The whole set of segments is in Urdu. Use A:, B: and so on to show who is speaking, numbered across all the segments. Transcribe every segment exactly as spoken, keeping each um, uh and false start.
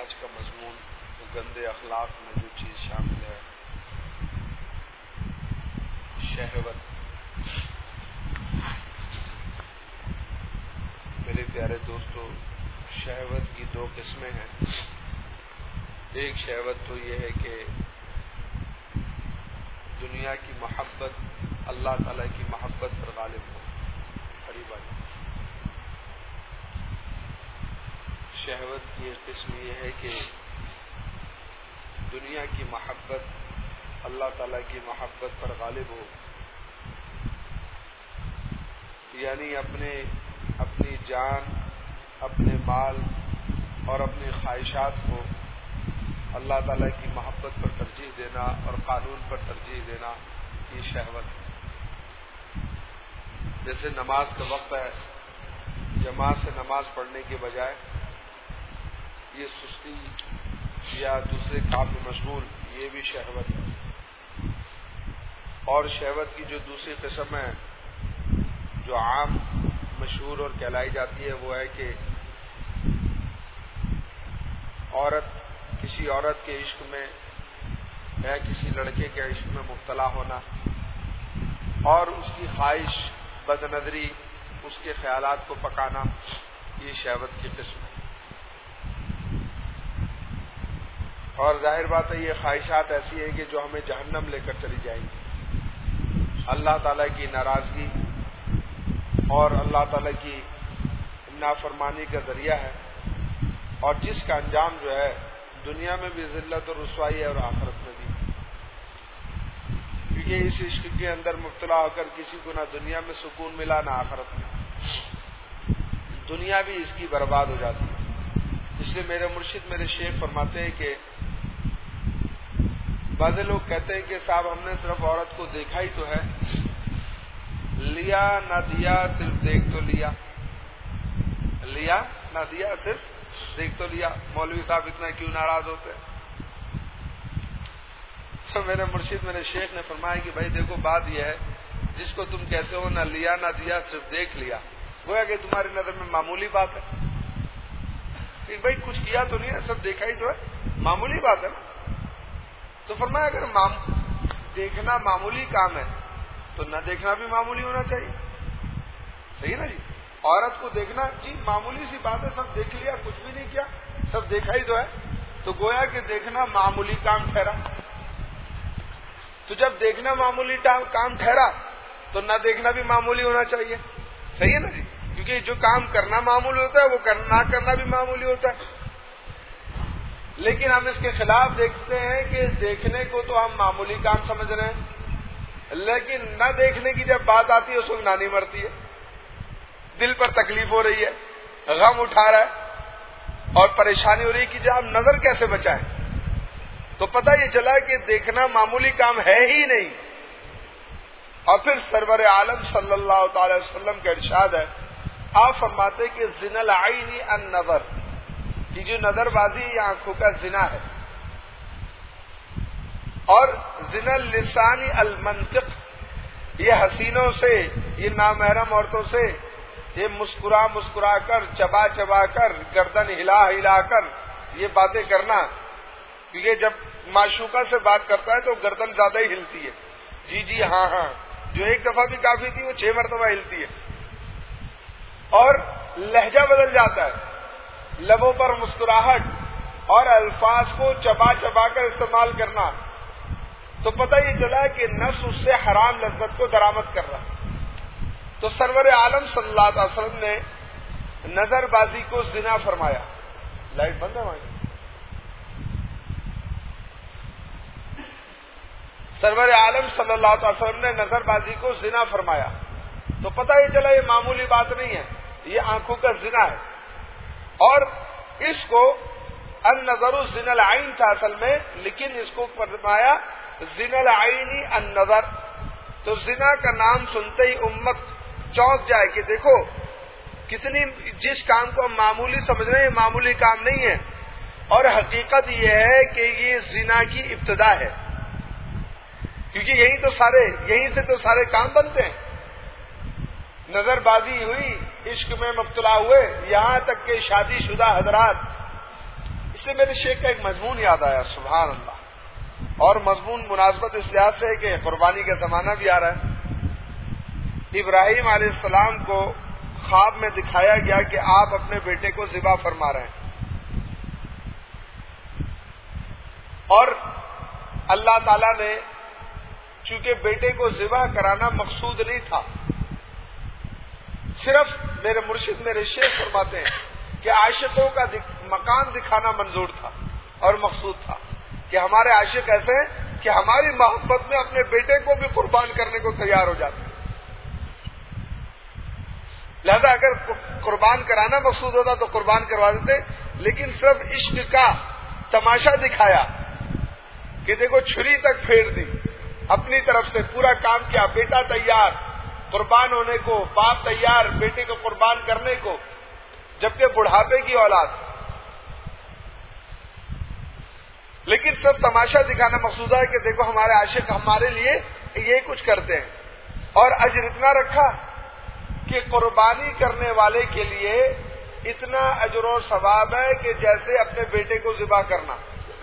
A: آج کا مضمون تو گندے اخلاق میں جو چیز شامل ہے شہوت. میرے پیارے دوستو، شہوت کی دو قسمیں ہیں. ایک شہوت تو یہ ہے کہ دنیا کی محبت اللہ تعالی کی محبت پر غالب ہو. قریب آئی شہوت کی ایک قسم یہ ہے کہ دنیا کی محبت اللہ تعالی کی محبت پر غالب ہو، یعنی اپنے اپنی جان، اپنے مال اور اپنی خواہشات کو اللہ تعالی کی محبت پر ترجیح دینا اور قانون پر ترجیح دینا، یہ شہوت ہے. جیسے نماز کا وقت ہے، جماعت سے نماز پڑھنے کے بجائے یہ سستی یا دوسرے کام میں مشغول، یہ بھی شہوت ہے. اور شہوت کی جو دوسری قسم ہے جو عام مشہور اور کہلائی جاتی ہے وہ ہے کہ عورت کسی عورت کے عشق میں یا کسی لڑکے کے عشق میں مبتلا ہونا اور اس کی خواہش، بد نظری، اس کے خیالات کو پکانا، یہ شہوت کی قسم ہے. اور ظاہر بات ہے یہ خواہشات ایسی ہیں کہ جو ہمیں جہنم لے کر چلی جائیں گی. اللہ تعالیٰ کی ناراضگی اور اللہ تعالیٰ کی نافرمانی کا ذریعہ ہے، اور جس کا انجام جو ہے دنیا میں بھی ذلت اور رسوائی ہے اور آخرت میں بھی. کیونکہ اس عشق کے اندر مبتلا ہو کر کسی کو نہ دنیا میں سکون ملا نہ آخرت میں، دنیا بھی اس کی برباد ہو جاتی ہے. اس لیے میرے مرشد میرے شیخ فرماتے ہیں کہ بعض لوگ کہتے ہیں کہ صاحب ہم نے صرف عورت کو دیکھا ہی تو ہے، لیا نہ دیا صرف دیکھ تو لیا، لیا نہ دیا صرف دیکھ تو لیا. مولوی صاحب اتنا کیوں ناراض ہوتے ہیں؟ تو میرے مرشد میرے شیخ نے فرمایا کہ بھائی دیکھو بات یہ ہے، جس کو تم کہتے ہو نہ لیا نہ دیا صرف دیکھ لیا، گویا کہ تمہاری نظر میں معمولی بات ہے کہ بھائی کچھ کیا تو نہیں ہے، سب دیکھا ہی تو ہے، معمولی بات ہے نا. تو فرمایا اگر مام دیکھنا معمولی کام ہے تو نہ دیکھنا بھی معمولی ہونا چاہیے. صحیح نا جی؟ عورت کو دیکھنا جی معمولی سی بات ہے، سب دیکھ لیا، کچھ بھی نہیں کیا، سب دیکھا ہی تو ہے، تو گویا کہ دیکھنا معمولی کام ٹھہرا. تو جب دیکھنا معمولی کام ٹھہرا تو نہ دیکھنا بھی معمولی ہونا چاہیے. صحیح ہے نا جی؟ کیونکہ جو کام کرنا معمولی ہوتا ہے وہ نہ کرنا بھی معمولی ہوتا ہے. لیکن ہم اس کے خلاف دیکھتے ہیں کہ دیکھنے کو تو ہم معمولی کام سمجھ رہے ہیں، لیکن نہ دیکھنے کی جب بات آتی ہے اس وقت نانی مرتی ہے، دل پر تکلیف ہو رہی ہے، غم اٹھا رہا ہے اور پریشانی ہو رہی ہے کہ جب ہم نظر کیسے بچائیں. تو پتہ یہ چلا کہ دیکھنا معمولی کام ہے ہی نہیں. اور پھر سرور عالم صلی اللہ تعالی وسلم کا ارشاد ہے، آپ فرماتے کہ زنا العین النظر، کہ جو نظر بازی یہ آنکھوں کا زنا ہے. اور زنا اللسان المنطق، یہ حسینوں سے، یہ نامحرم عورتوں سے یہ مسکرا مسکرا کر، چبا چبا کر، گردن ہلا ہلا کر یہ باتیں کرنا. کیونکہ جب معشوقہ سے بات کرتا ہے تو گردن زیادہ ہی ہلتی ہے، جی جی ہاں ہاں، جو ایک دفعہ بھی کافی تھی وہ چھ مرتبہ ہلتی ہے. اور لہجہ بدل جاتا ہے، لبوں پر مسکراہٹ اور الفاظ کو چبا چبا کر استعمال کرنا. تو پتہ یہ چلا کہ نفس اس سے حرام لذت کو درآمد کر رہا. تو سرور عالم صلی اللہ علیہ وسلم نے نظر بازی کو زنا فرمایا. لائٹ بند ہے ہماری؟ سرور عالم صلی اللہ علیہ وسلم نے نظر بازی کو زنا فرمایا. تو پتہ یہ چلا یہ معمولی بات نہیں ہے، یہ آنکھوں کا زنا ہے. اور اس کو النظر زنا العین تھا اصل میں، لیکن اس کو فرمایا زنا العین النظر. تو زنا کا نام سنتے ہی امت چونک جائے کہ دیکھو کتنی، جس کام کو ہم معمولی سمجھ رہے ہیں یہ معمولی کام نہیں ہے، اور حقیقت یہ ہے کہ یہ زنا کی ابتدا ہے. کیونکہ یہی تو سارے یہیں سے تو سارے کام بنتے ہیں. نظر بازی ہوئی، عشق میں مبتلا ہوئے، یہاں تک کہ شادی شدہ حضرات سے میرے شیخ کا ایک مضمون یاد آیا، سبحان اللہ. اور مضمون مناسبت اس لحاظ سے ہے کہ قربانی کا زمانہ بھی آ رہا ہے. ابراہیم علیہ السلام کو خواب میں دکھایا گیا کہ آپ اپنے بیٹے کو ذبح فرما رہے ہیں، اور اللہ تعالی نے چونکہ بیٹے کو ذبح کرانا مقصود نہیں تھا، صرف میرے مرشد میرے شیخ فرماتے ہیں کہ عاشقوں کا مقام دکھانا منظور تھا اور مقصود تھا کہ ہمارے عاشق ایسے ہیں کہ ہماری محبت میں اپنے بیٹے کو بھی قربان کرنے کو تیار ہو جاتے ہیں. لہذا اگر قربان کرانا مقصود ہوتا تو قربان کروا دیتے، لیکن صرف عشق کا تماشا دکھایا کہ دیکھو چھری تک پھیر دی، اپنی طرف سے پورا کام کیا، بیٹا تیار قربان ہونے کو، باپ تیار بیٹے کو قربان کرنے کو، جبکہ بڑھاپے کی اولاد. لیکن صرف تماشا دکھانا مقصود ہے کہ دیکھو ہمارے عاشق ہمارے لیے یہ کچھ کرتے ہیں. اور اجر اتنا رکھا کہ قربانی کرنے والے کے لیے اتنا اجر و ثواب ہے کہ جیسے اپنے بیٹے کو ذبح کرنا.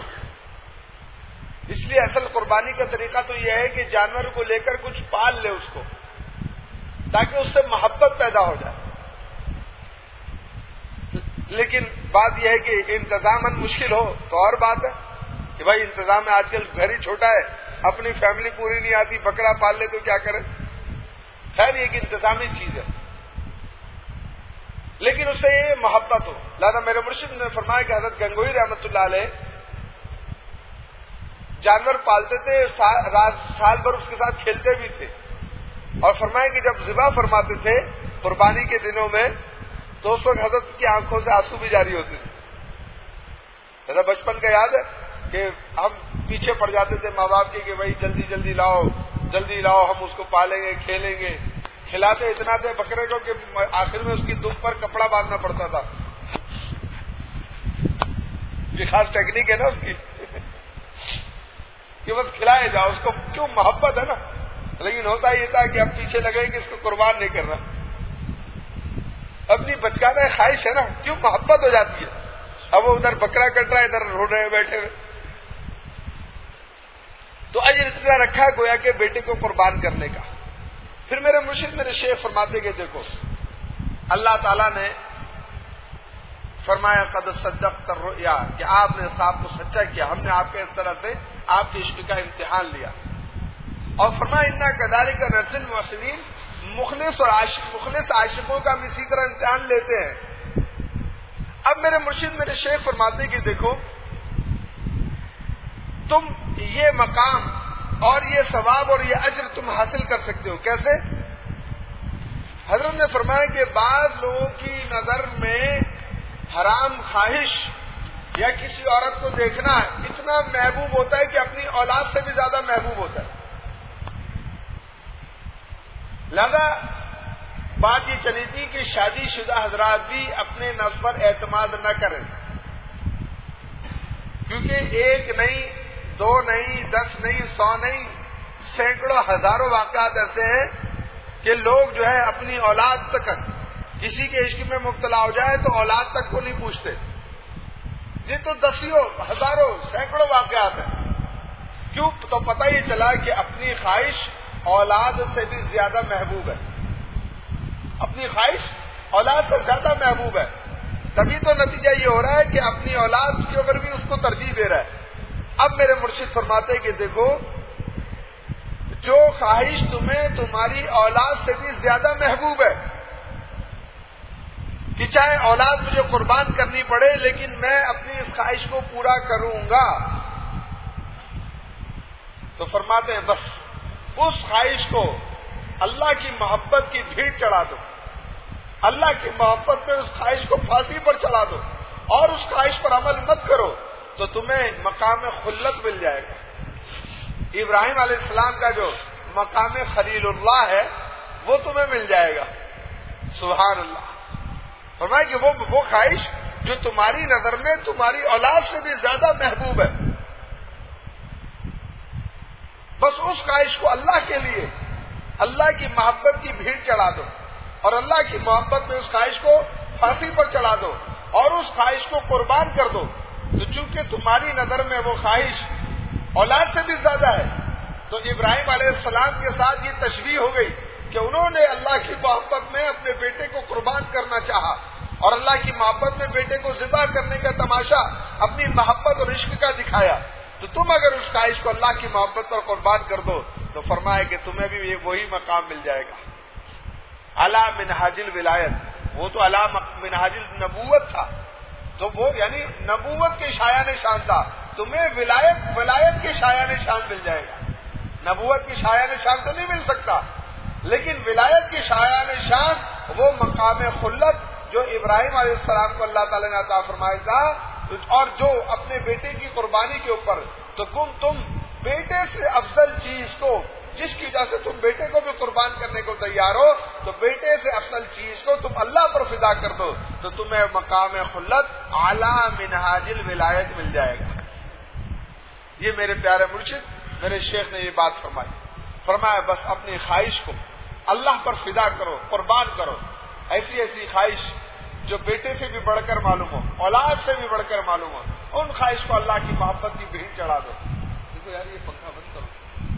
A: اس لیے اصل قربانی کا طریقہ تو یہ ہے کہ جانور کو لے کر کچھ پال لے اس کو، تاکہ اس سے محبت پیدا ہو جائے. لیکن بات یہ ہے کہ انتظاماً مشکل ہو تو اور بات ہے کہ بھائی انتظام میں آج کل گھر ہی چھوٹا ہے، اپنی فیملی پوری نہیں آتی، بکرا پال لے تو کیا کرے. خیر یہ ایک انتظامی چیز ہے، لیکن اس سے یہ محبت ہو. لہذا میرے مرشد نے فرمایا کہ حضرت گنگوئی رحمۃ اللہ علیہ جانور پالتے تھے، سال بھر اس کے ساتھ کھیلتے بھی تھے، اور فرمایا کہ جب ذبح فرماتے تھے قربانی کے دنوں میں تو اس وقت حضرت کی آنکھوں سے آنسو بھی جاری ہوتے تھے. حضرت بچپن کا یاد ہے کہ ہم پیچھے پڑ جاتے تھے ماں باپ کے کہ بھائی جلدی جلدی لاؤ جلدی لاؤ، ہم اس کو پالیں گے کھیلیں گے. کھلاتے اتنا تھے بکرے کو کہ آخر میں اس کی دم پر کپڑا باندھنا پڑتا تھا. یہ خاص ٹیکنیک ہے نا اس کی کہ بس کھلائے جاؤ اس کو، کیوں محبت ہے نا. لیکن ہوتا یہ تھا کہ اب پیچھے لگے کہ اس کو قربان نہیں کرنا، اپنی بچکانا خواہش ہے نا، کیوں محبت ہو جاتی ہے. اب وہ ادھر بکرا کٹ رہا ہے ادھر رو رہے بیٹھے ہوئے. تو اجر اتنا رکھا گویا کہ بیٹے کو قربان کرنے کا. پھر میرے مرشد میرے شیخ فرماتے کہ دیکھو اللہ تعالیٰ نے فرمایا قد صدقت الرؤیا کہ آپ نے صاحب کو سچا کیا، ہم نے آپ کے اس طرح سے آپ کے عشق کا امتحان لیا. اور فرمایا انا کذالک نجزی المحسنین، مخلص اور عاشق مخلص عاشقوں کا ہم اسی طرح امتحان لیتے ہیں. اب میرے مرشد میرے شیخ فرماتے کہ دیکھو تم یہ مقام اور یہ ثواب اور یہ اجر تم حاصل کر سکتے ہو. کیسے؟ حضرت نے فرمایا کہ بعض لوگوں کی نظر میں حرام خواہش یا کسی عورت کو دیکھنا اتنا محبوب ہوتا ہے کہ اپنی اولاد سے بھی زیادہ محبوب ہوتا ہے. لہذا بات یہ چلی تھی کہ شادی شدہ حضرات بھی اپنے نفس پر اعتماد نہ کریں، کیونکہ ایک نہیں، دو نہیں، دس نہیں، سو نہیں، سینکڑوں ہزاروں واقعات ایسے ہیں کہ لوگ جو ہے اپنی اولاد تک کسی کے عشق میں مبتلا ہو جائے تو اولاد تک کو نہیں پوچھتے. یہ تو دسیوں ہزاروں سینکڑوں واقعات ہیں. کیوں؟ تو پتہ یہ چلا کہ اپنی خواہش اولاد سے بھی زیادہ محبوب ہے. اپنی خواہش اولاد سے زیادہ محبوب ہے. تبھی تو نتیجہ یہ ہو رہا ہے کہ اپنی اولاد کے اوپر بھی اس کو ترجیح دے رہا ہے. اب میرے مرشد فرماتے کہ دیکھو جو خواہش تمہیں تمہاری اولاد سے بھی زیادہ محبوب ہے کہ چاہے اولاد مجھے قربان کرنی پڑے لیکن میں اپنی اس خواہش کو پورا کروں گا، تو فرماتے ہیں بس اس خواہش کو اللہ کی محبت کی بھیڑ چڑھا دو، اللہ کی محبت میں اس خواہش کو پھانسی پر چڑھا دو اور اس خواہش پر عمل مت کرو تو تمہیں مقام خلت مل جائے گا. ابراہیم علیہ السلام کا جو مقام خلیل اللہ ہے وہ تمہیں مل جائے گا. سبحان اللہ. فرمایا کہ وہ وہ خواہش جو تمہاری نظر میں تمہاری اولاد سے بھی زیادہ محبوب ہے، بس اس خواہش کو اللہ کے لیے اللہ کی محبت کی بھیڑ چڑھا دو اور اللہ کی محبت میں اس خواہش کو پھانسی پر چڑھا دو اور اس خواہش کو قربان کر دو. تو چونکہ تمہاری نظر میں وہ خواہش اولاد سے بھی زیادہ ہے، تو ابراہیم علیہ السلام کے ساتھ یہ تشبیہ ہو گئی کہ انہوں نے اللہ کی محبت میں اپنے بیٹے کو قربان کرنا چاہا، اور اللہ کی محبت میں بیٹے کو ذبح کرنے کا تماشا اپنی محبت اور عشق کا دکھایا۔ تو تم اگر اس خواہش کو اللہ کی محبت پر قربان کر دو تو فرمایا کہ تمہیں بھی وہی مقام مل جائے گا۔ علی منہاج الولایت، وہ تو علی منہاج النبوت تھا، تو وہ یعنی نبوت کے شایان شان تھا، تمہیں ولایت ولایت کے شایان شان مل جائے گا۔ نبوت کی شایان شان تو نہیں مل سکتا، لیکن ولایت کی شایان شان وہ مقام خلت جو ابراہیم علیہ السلام کو اللہ تعالیٰ نے عطا فرمایا تھا، اور جو اپنے بیٹے کی قربانی کے اوپر، تو تم تم بیٹے سے افضل چیز کو، جس کی وجہ سے تم بیٹے کو بھی قربان کرنے کو تیار ہو، تو بیٹے سے افضل چیز کو تم اللہ پر فدا کر دو تو تمہیں مقام خلت اعلی منہاج الولایت مل جائے گا۔ یہ میرے پیارے مرشد میرے شیخ نے یہ بات فرمائی، فرمایا بس اپنی خواہش کو اللہ پر فدا کرو، قربان کرو، ایسی ایسی خواہش جو بیٹے سے بھی بڑھ کر معلوم ہو، اولاد سے بھی بڑھ کر معلوم ہو، ان خواہش کو اللہ کی محبت کی بھیڑ چڑھا دو۔ دیکھو یار یہ پنکھا بند کرو،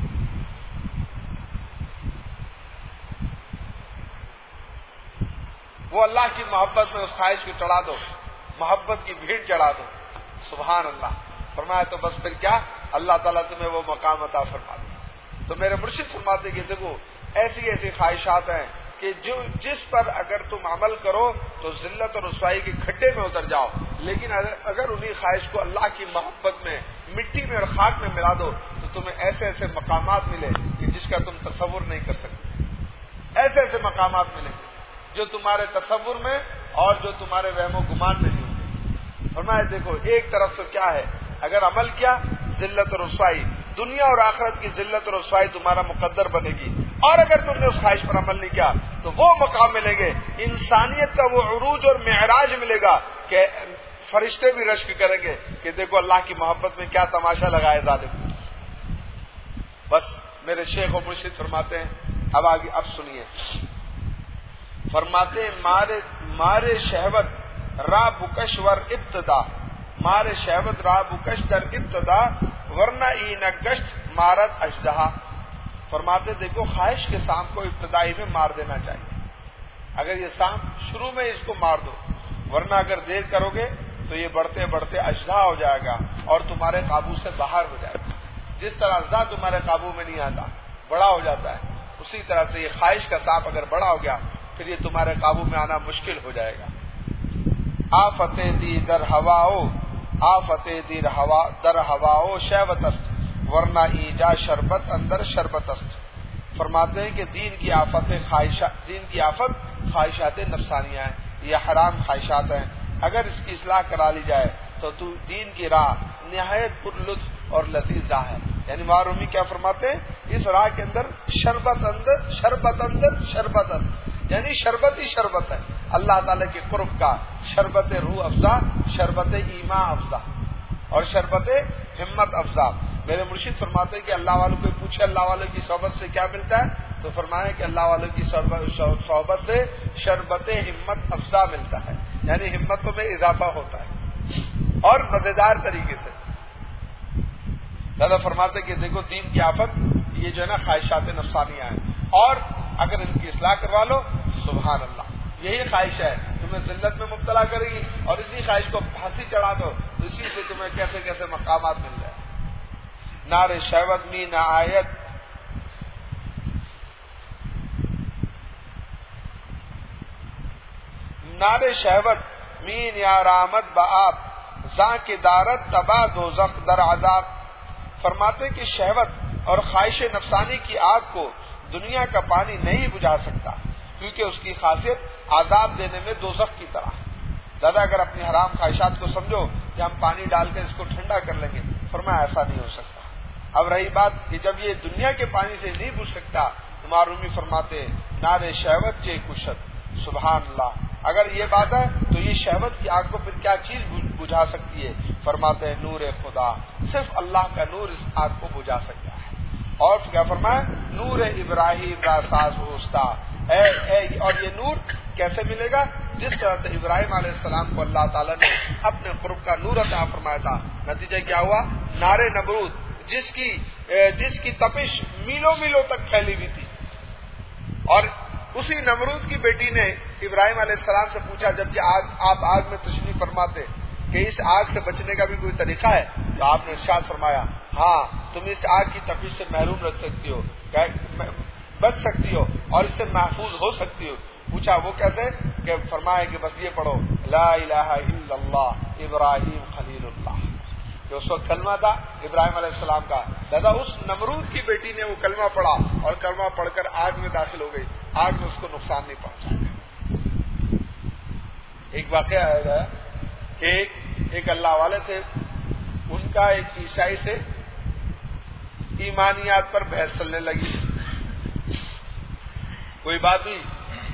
A: وہ اللہ کی محبت میں اس خواہش کو چڑھا دو، محبت کی بھیڑ چڑھا دو، سبحان اللہ۔ فرمایا تو بس پھر کیا، اللہ تعالیٰ تمہیں وہ مقام عطا فرما دے۔ تو میرے مرشد فرماتے کہ دیکھو ایسی ایسی خواہشات ہیں کہ جو جس پر اگر تم عمل کرو تو ذلت اور رسوائی کے کھڈے میں اتر جاؤ، لیکن اگر انہی خواہش کو اللہ کی محبت میں مٹی میں اور خاک میں ملا دو تو تمہیں ایسے ایسے مقامات ملے کہ جس کا تم تصور نہیں کر سکتے، ایسے ایسے مقامات ملیں گے جو تمہارے تصور میں اور جو تمہارے وہم و گمان میں نہیں ہوتے۔ فرمایا دیکھو ایک طرف تو کیا ہے، اگر عمل کیا ذلت اور رسوائی، دنیا اور آخرت کی ذلت اور رسوائی تمہارا مقدر بنے گی، اور اگر تم نے اس خواہش پر عمل نہیں کیا تو وہ مقام ملیں گے، انسانیت کا وہ عروج اور معراج ملے گا کہ فرشتے بھی رشک کریں گے کہ دیکھو اللہ کی محبت میں کیا تماشا لگائے ظالم۔ بس میرے شیخ و مرشد فرماتے ہیں، اب آگے اب سنیے، فرماتے ہیں مارے مارے شہوت را بکش ور ابتدا، مارے شہوت را بکش در ابتدا ورنہ ای نگشت مارت اجدہا۔ فرماتے دیکھو خواہش کے سانپ کو ابتدائی میں مار دینا چاہیے، اگر یہ سانپ شروع میں اس کو مار دو، ورنہ اگر دیر کرو گے تو یہ بڑھتے بڑھتے اجدہا ہو جائے گا اور تمہارے قابو سے باہر ہو جائے گا۔ جس طرح اجدہا تمہارے قابو میں نہیں آتا، بڑا ہو جاتا ہے، اسی طرح سے یہ خواہش کا سانپ اگر بڑا ہو گیا پھر یہ تمہارے قابو میں آنا مشکل ہو جائے گا۔ آفت دی در ہواؤ، آفت دیر ہوا در ہواؤ شہوت است ورنہ ایجا شربت اندر شربت است۔ فرماتے ہیں کہ دین کی آفت خواہشات، دین کی آفت خواہشات نفسانیہ ہیں، یہ حرام خواہشات ہیں، اگر اس کی اصلاح کرا لی جائے تو تو دین کی راہ نہایت پر لطف اور لذیذ راہ ہے۔ یعنی معرومی کیا فرماتے ہیں، اس راہ کے اندر شربت اندر شربت اندر شربت اندر، یعنی شربت ہی شربت ہے اللہ تعالیٰ کے قرب کا، شربت روح افزا، شربت ایمان افزا اور شربت ہمت افزا۔ میرے مرشد فرماتے ہیں کہ اللہ والوں کو پوچھے اللہ والوں کی صحبت سے کیا ملتا ہے، تو فرمایا کہ اللہ والوں کی صحبت سے شربت ہمت افزا ملتا ہے، یعنی ہمتوں میں اضافہ ہوتا ہے اور مزیدار طریقے سے۔ دادا فرماتے کہ دیکھو دین کی آفت یہ جو ہے نا خواہشات نفسانیہ ہیں، اور اگر ان کی اصلاح کروا لو سبحان اللہ، یہی خواہش ہے تمہیں ذلت میں مبتلا کرے گی، اور اسی خواہش کو پھانسی چڑھا دو تو اسی سے تمہیں کیسے کیسے مقامات مل جائے۔ نار شہوت می نہ آیت نار شہوت مین یا رامت بآب زاں کی دارت تباہ دوزخ در عذاب۔ فرماتے کہ شہوت اور خواہش نفسانی کی آگ کو دنیا کا پانی نہیں بجھا سکتا، کیونکہ اس کی خاصیت عذاب دینے میں دوزخ کی طرح ہے۔ دادا اگر اپنی حرام خواہشات کو سمجھو کہ ہم پانی ڈال کر اس کو ٹھنڈا کر لیں گے، فرمایا ایسا نہیں ہو سکتا۔ اب رہی بات کہ جب یہ دنیا کے پانی سے نہیں بجھ سکتا تو معرومی فرماتے نارے شہوت چے کشت، سبحان اللہ، اگر یہ بات ہے تو یہ شہوت کی آگ کو پھر کیا چیز بجھا سکتی ہے؟ فرماتے ہیں نور خدا، صرف اللہ کا نور اس آگ کو بجھا سکتا ہے۔ اور کیا فرمایا نور ابراہیم را ساز ہوستا، اے اے اور یہ نور کیسے ملے گا؟ جس طرح سے ابراہیم علیہ السلام کو اللہ تعالیٰ نے اپنے قرب کا نور عطا فرمایا تھا، نتیجہ کیا ہوا؟ نارے نمرود جس کی جس کی تپش میلوں میلوں تک پھیلی ہوئی تھی، اور اسی نمرود کی بیٹی نے ابراہیم علیہ السلام سے پوچھا جبکہ آگ آپ آگ میں تشریف فرماتے کہ اس آگ سے بچنے کا بھی کوئی طریقہ ہے؟ تو آپ نے ارشاد فرمایا ہاں تم اس آگ کی تپش سے محروم رکھ سکتی ہو، بچ سکتی ہو اور اس سے محفوظ ہو سکتی ہو۔ پوچھا وہ کیسے؟ کہ فرمایا کہ بس یہ پڑھو لا الہ الا اللہ ابراہیم خلیل اللہ، کہ اس وقت کلمہ تھا ابراہیم علیہ السلام کا، دادا اس نمرود کی بیٹی نے وہ کلمہ پڑھا اور کلمہ پڑھ کر آگ میں داخل ہو گئی، آگ میں اس کو نقصان نہیں پہنچا۔ ایک واقعہ ہے کہ ایک, ایک اللہ والے تھے، ان کا ایک عیسائی سے ایمانیات پر بحث چلنے لگی، کوئی بات ہوئی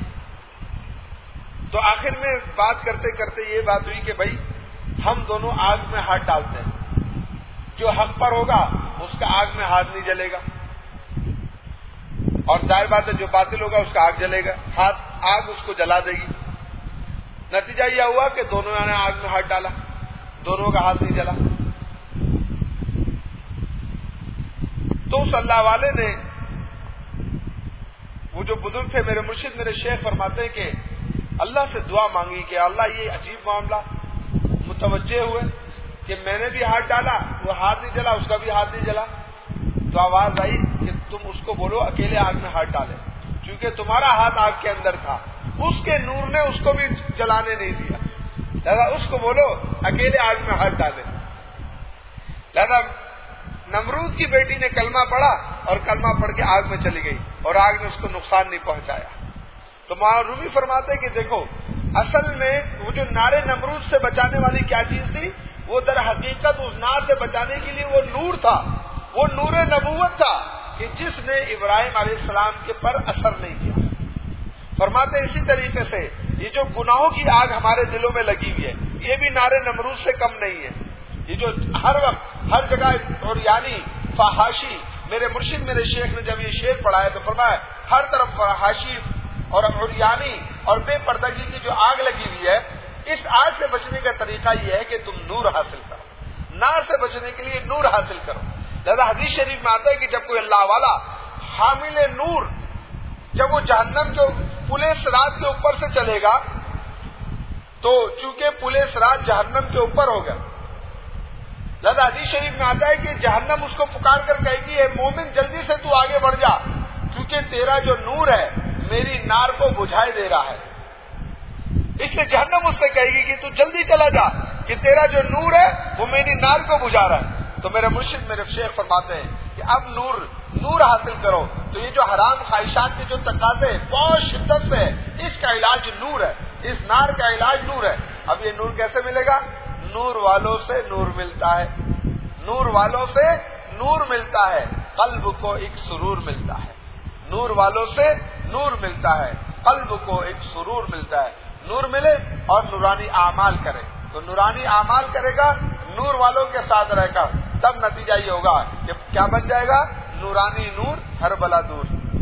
A: تو آخر میں بات کرتے کرتے یہ بات ہوئی کہ بھائی ہم دونوں آگ میں ہاتھ ڈالتے ہیں، جو حق پر ہوگا اس کا آگ میں ہاتھ نہیں جلے گا، اور ظاہر بات ہے جو باطل ہوگا اس کا آگ جلے گا، ہاتھ آگ اس کو جلا دے گی۔ نتیجہ یہ ہوا کہ دونوں نے آگ میں ہاتھ ڈالا، دونوں کا ہاتھ نہیں جلا۔ تو اس اللہ والے نے، وہ جو بزرگ تھے میرے مرشد میرے شیخ فرماتے ہیں کہ اللہ سے دعا مانگی کہ اللہ یہ عجیب معاملہ، متوجہ ہوئے کہ میں نے بھی ہاتھ ڈالا، وہ ہاتھ نہیں جلا، اس کا بھی ہاتھ نہیں جلا، تو آواز آئی کہ تم اس کو بولو اکیلے آگ میں ہاتھ ڈالے، چونکہ تمہارا ہاتھ آگ کے اندر تھا، اس کے نور نے اس کو بھی جلانے نہیں دیا، لہذا اس کو بولو اکیلے آگ میں ہاتھ ڈالے۔ لہذا نمرود کی بیٹی نے کلمہ پڑھا اور کلمہ پڑھ کے آگ میں چلی گئی اور آگ نے اس کو نقصان نہیں پہنچایا۔ تو مولانا رومی فرماتے کہ دیکھو اصل میں وہ جو نارے نمرود سے بچانے والی کیا چیز تھی، وہ در حقیقت اس نار سے بچانے کے لیے وہ نور تھا، وہ نور نبوت تھا کہ جس نے ابراہیم علیہ السلام کے پر اثر نہیں کیا۔ فرماتے اسی طریقے سے یہ جو گناہوں کی آگ ہمارے دلوں میں لگی ہوئی ہے، یہ بھی نارے نمرود سے کم نہیں ہے۔ یہ جو ہر وقت ہر جگہ اور یعنی فحاشی، میرے مرشد میرے شیخ نے جب یہ شعر پڑھا ہے تو فرمایا ہر طرف فحاشی اور عریانی اور بے پردگی کی جو آگ لگی ہوئی ہے، اس آگ سے بچنے کا طریقہ یہ ہے کہ تم نور حاصل کرو، نار سے بچنے کے لیے نور حاصل کرو۔ لہذا حدیث شریف میں آتا ہے کہ جب کوئی اللہ والا حامل نور جب وہ جہنم کے پلے صراط کے اوپر سے چلے گا تو چونکہ پلے صراط جہنم کے اوپر ہوگا، لہذا حدیث شریف میں آتا ہے کہ جہنم اس کو پکار کر کہے گی اے مومن جلدی سے تو آگے بڑھ جا، کیونکہ تیرا جو نور ہے میری نار کو بجھائے دے رہا ہے۔ اس لیے جہنم اس سے کہے گی کہ تو جلدی چلا جا کہ تیرا جو نور ہے وہ میری نار کو بجھا رہا ہے۔ تو میرے مرشد میرے شیخ فرماتے ہیں کہ اب نور نور حاصل کرو، تو یہ جو حرام خواہشات کے جو تقاضے بہت شدت سے، اس کا علاج نور ہے، اس نار کا علاج نور ہے۔ اب یہ نور کیسے ملے گا؟ نور والوں سے نور ملتا ہے، نور والوں سے نور ملتا ہے، قلب کو ایک سرور ملتا ہے، نور والوں سے نور ملتا ہے، قلب کو ایک سرور ملتا ہے۔ نور ملے اور نورانی اعمال کرے، تو نورانی اعمال کرے گا نور والوں کے ساتھ رہے گا، تب نتیجہ یہ ہوگا کہ کیا بن جائے گا؟ نورانی نور ہر بلا دور۔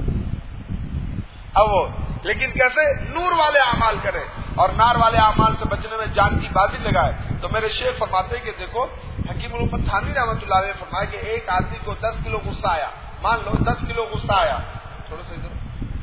A: اب وہ لیکن کیسے؟ نور والے اعمال کرے اور نار والے اعمال سے بچنے میں جان کی بازی لگائے۔ تو میرے شیخ فرماتے ہیں کہ دیکھو حکیم الامت تھانوی رحمۃ اللہ علیہ نے فرمایا کہ ایک آدمی کو دس کلو غصہ آیا، مان لو دس کلو غصہ آیا، تھوڑا سا ادھر،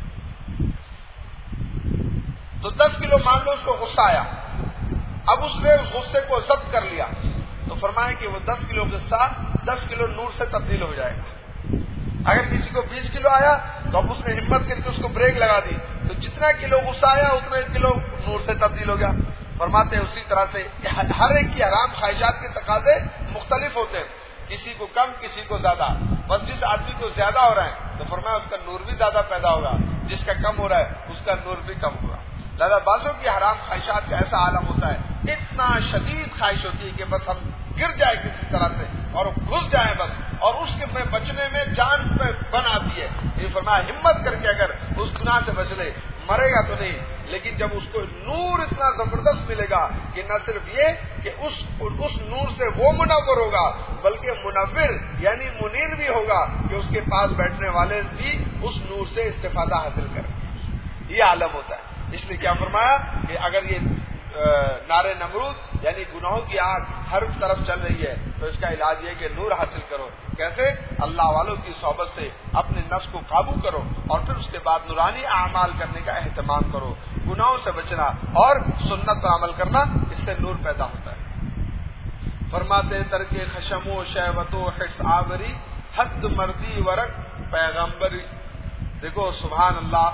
A: تو دس کلو مان لو اس کو غصہ آیا، اب اس نے اس غصے کو ضبط کر لیا، تو فرمایا کہ وہ دس کلو غصہ دس کلو نور سے تبدیل ہو جائے گا۔ اگر کسی کو بیس کلو آیا تو اب اس نے ہمت کر کے اس کو بریک لگا دی، تو جتنا کلو غصہ آیا اتنا کلو نور سے تبدیل ہو گیا۔ فرماتے ہیں اسی طرح سے ہر ایک کی حرام خواہشات کے تقاضے مختلف ہوتے ہیں، کسی کو کم کسی کو زیادہ، بس جس آدمی کو زیادہ ہو رہا ہے تو فرمایا اس کا نور بھی زیادہ پیدا ہوگا، جس کا کم ہو رہا ہے اس کا نور بھی کم ہوگا۔ لہذا بعضوں کی حرام خواہشات کا ایسا عالم ہوتا ہے، اتنا شدید خواہش ہوتی ہے کہ بس ہم گر جائے کسی طرح سے اور گھس جائیں بس، اور اس کے میں بچنے میں جان پہ بن آتی ہے۔ یہ فرمایا ہمت کر کے اگر اس گناہ سے بچ لے، مرے گا تو نہیں، لیکن جب اس کو نور اتنا زبردست ملے گا کہ نہ صرف یہ کہ اس اس نور سے وہ منور ہوگا بلکہ منور یعنی منیر بھی ہوگا کہ اس کے پاس بیٹھنے والے بھی اس نور سے استفادہ حاصل کریں، یہ عالم ہوتا ہے۔ اس لیے کیا فرمایا کہ اگر یہ نار نمرود یعنی گناہوں کی آگ ہر طرف چل رہی ہے تو اس کا علاج یہ کہ نور حاصل کرو. کیسے؟ اللہ والوں کی صحبت سے اپنے نفس کو قابو کرو اور پھر اس کے بعد نورانی اعمال کرنے کا اہتمام کرو. گناہوں سے بچنا اور سنت پر عمل کرنا، اس سے نور پیدا ہوتا ہے. فرماتے ترک خشم و شہوت و حرص آوری حد مردی ورق پیغمبری. دیکھو سبحان اللہ،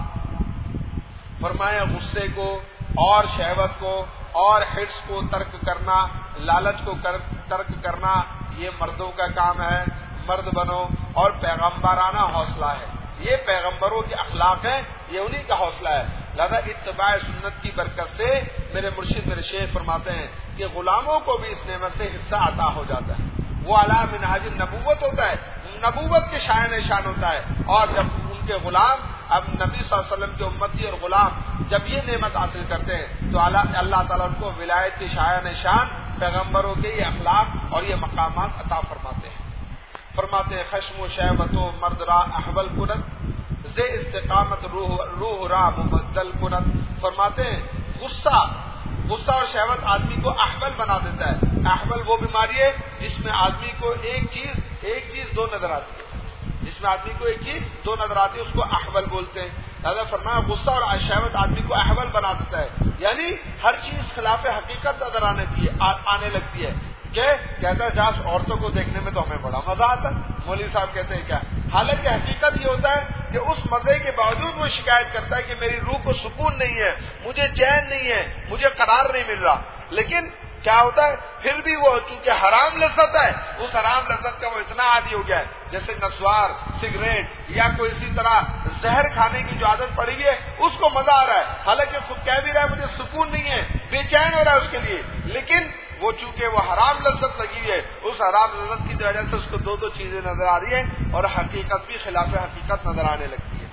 A: فرمایا غصے کو اور شہوت کو اور حرص کو ترک کرنا، لالچ کو ترک کرنا یہ مردوں کا کام ہے. مرد بنو. اور پیغمبرانہ حوصلہ ہے، یہ پیغمبروں کے اخلاق ہیں، یہ انہی کا حوصلہ ہے. لہذا اتباع سنت کی برکت سے میرے مرشد میرے شیخ فرماتے ہیں کہ غلاموں کو بھی اس نعمت سے حصہ عطا ہو جاتا ہے. وہ اعلیٰ منہاج نبوت ہوتا ہے، نبوت کے شایان نشان ہوتا ہے. اور جب ان کے غلام اب نبی صلی اللہ علیہ وسلم کے امتی اور غلام جب یہ نعمت حاصل کرتے ہیں تو اللہ تعالیٰ ان کو ولایت کے شایان نشان پیغمبروں کے یہ اخلاق اور یہ مقامات عطا فرماتے ہیں. فرماتے ہیں خشم و شہوت و مرد را احول کنت زے استقامت روح روح را مبدل کنت. فرماتے ہیں غصہ غصہ اور شہوت آدمی کو احول بنا دیتا ہے. احول وہ بیماری ہے جس میں آدمی کو ایک چیز ایک چیز دو نظر آتی ہے، جس میں آدمی کو ایک چیز دو نظر آتی ہے اس کو احول بولتے ہیں. لہذا فرمایا غصہ اور شہوت آدمی کو احول بنا دیتا ہے، یعنی ہر چیز خلاف حقیقت نظر آنے آنے لگتی ہے. کہ کہتا ہے جاس عورتوں کو دیکھنے میں تو ہمیں بڑا مزہ آتا ہے. مولوی صاحب کہتے ہیں کیا، حالانکہ حقیقت یہ ہوتا ہے کہ اس مزے کے باوجود وہ شکایت کرتا ہے کہ میری روح کو سکون نہیں ہے، مجھے چین نہیں ہے، مجھے قرار نہیں مل رہا. لیکن کیا ہوتا ہے پھر بھی وہ چونکہ حرام لذت ہے، اس حرام لذت کا وہ اتنا عادی ہو گیا ہے جیسے نسوار، سگریٹ یا کوئی اسی طرح زہر کھانے کی جو عادت پڑی ہوئی ہے اس کو مزہ آ رہا ہے، حالانکہ خود کہہ بھی رہا ہے مجھے سکون نہیں ہے، بے چین ہو رہا ہے اس کے لیے. لیکن وہ چونکہ وہ حرام لذت لگی ہوئی ہے، اس حرام لذت کی وجہ سے اس کو دو دو چیزیں نظر آ رہی ہیں اور حقیقت بھی خلاف حقیقت نظر آنے لگتی ہے.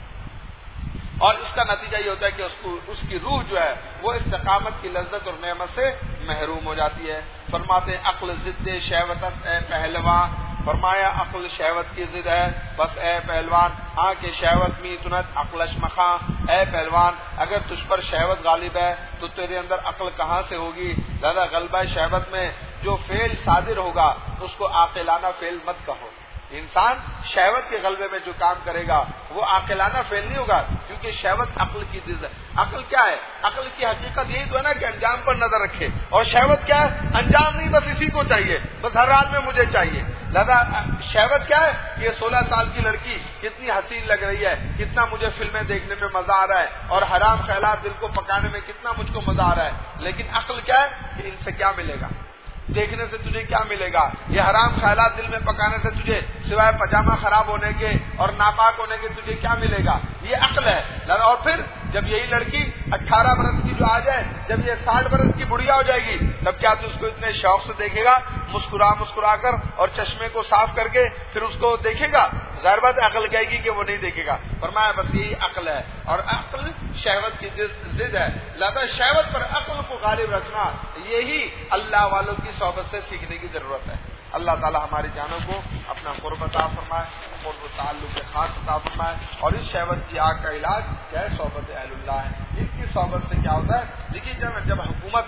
A: اور اس کا نتیجہ یہ ہوتا ہے کہ اس کو اس کی روح جو ہے وہ استقامت کی لذت اور نعمت سے محروم ہو جاتی ہے. فرماتے ہیں عقل ضد شہوت اے پہلوان. فرمایا عقل شہوت کی ضد ہے بس اے پہلوان. ہاں کہ شہوت می تنت عقلش مخاں. اے پہلوان اگر تجھ پر شہوت غالب ہے تو تیرے اندر عقل کہاں سے ہوگی. لہذا غلبہ شہوت میں جو فعل صادر ہوگا اس کو عاقلانہ فعل مت کہو. انسان شہوت کے غلبے میں جو کام کرے گا وہ عاقلانہ فعل نہیں ہوگا، کیونکہ شہوت عقل کی ضد ہے. عقل کیا ہے؟ عقل کی حقیقت یہی تو ہے نا کہ انجام پر نظر رکھے. اور شہوت کیا ہے؟ انجام نہیں، بس اسی کو چاہیے، بس ہر حال میں مجھے چاہیے. لہذا شہوت کیا ہے؟ یہ سولہ سال کی لڑکی کتنی حسین لگ رہی ہے، کتنا مجھے فلمیں دیکھنے میں مزہ آ رہا ہے اور حرام خیالات دل کو پکانے میں کتنا مجھ کو مزہ آ رہا ہے. لیکن عقل کیا ہے کہ ان سے کیا ملے گا، دیکھنے سے تجھے کیا ملے گا، یہ حرام خیالات دل میں پکانے سے تجھے سوائے پجامہ خراب ہونے کے اور ناپاک ہونے کے تجھے کیا ملے گا. یہ عقل ہے. اور پھر جب یہی لڑکی اٹھارہ برس کی جو آ جائے، جب یہ ساٹھ برس کی بڑھیا ہو جائے گی، تب کیا تو اس کو اتنے شوق سے دیکھے گا، مسکرا مسکرا کر اور چشمے کو صاف کر کے پھر اس کو دیکھے گا؟ ظاہر بات عقل کہے گی کہ وہ نہیں دیکھے گا. فرمایا بس یہی عقل ہے اور عقل شہوت کی ضد ہے. لہذا شہوت پر عقل کو غالب رکھنا یہی اللہ والوں کی صحبت سے سیکھنے کی ضرورت ہے. اللہ تعالی ہماری جانوں کو اپنا قرب عطا فرمائے، قرب و تعلق کے خاص عطا فرمائے. اور اس شہوت کی آگ کا علاج کیا ہے؟ صحبت اہل اللہ ہے. ان کی صحبت سے کیا ہوتا ہے؟ دیکھیے جب جب حکومت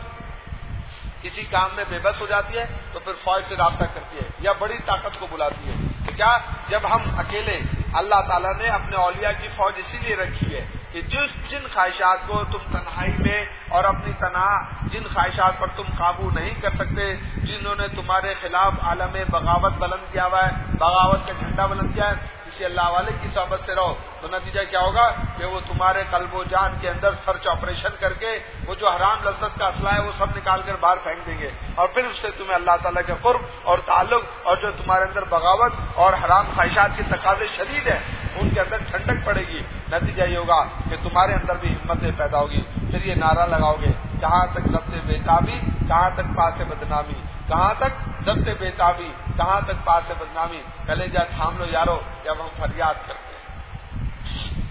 A: کسی کام میں بے بس ہو جاتی ہے تو پھر فوج سے رابطہ کرتی ہے یا بڑی طاقت کو بلاتی ہے. تو کیا جب ہم اکیلے، اللہ تعالیٰ نے اپنے اولیاء کی فوج اسی لیے رکھی ہے کہ جس جن خواہشات کو تم تنہائی میں اور اپنی تنہا جن خواہشات پر تم قابو نہیں کر سکتے، جنہوں نے تمہارے خلاف عالم بغاوت بلند کیا ہوا ہے، بغاوت کا جھنڈا بلند کیا ہے، کسی اللہ والے کی صحبت سے رہو تو نتیجہ کیا ہوگا کہ وہ تمہارے قلب و جان کے اندر سرچ آپریشن کر کے وہ جو حرام لذت کا اسلحہ ہے وہ سب نکال کر باہر پھینک دیں گے. اور پھر اس سے تمہیں اللہ تعالیٰ کے قرب اور تعلق اور جو تمہارے اندر بغاوت اور حرام خواہشات کے تقاضے شدید ہیں ان کے اندر ٹھنڈک پڑے گی. نتیجہ یہ ہوگا کہ تمہارے اندر بھی ہمتیں پیدا ہوگی. پھر یہ نعرہ لگاؤ گے کہاں تک ضبط بےتابی، کہاں تک پاس بدنامی، کہاں تک ضبط بےتابی، کہاں تک پاس بدنامی. کلیجہ تھام لو یارو جب ہم فریاد کرتے ہیں.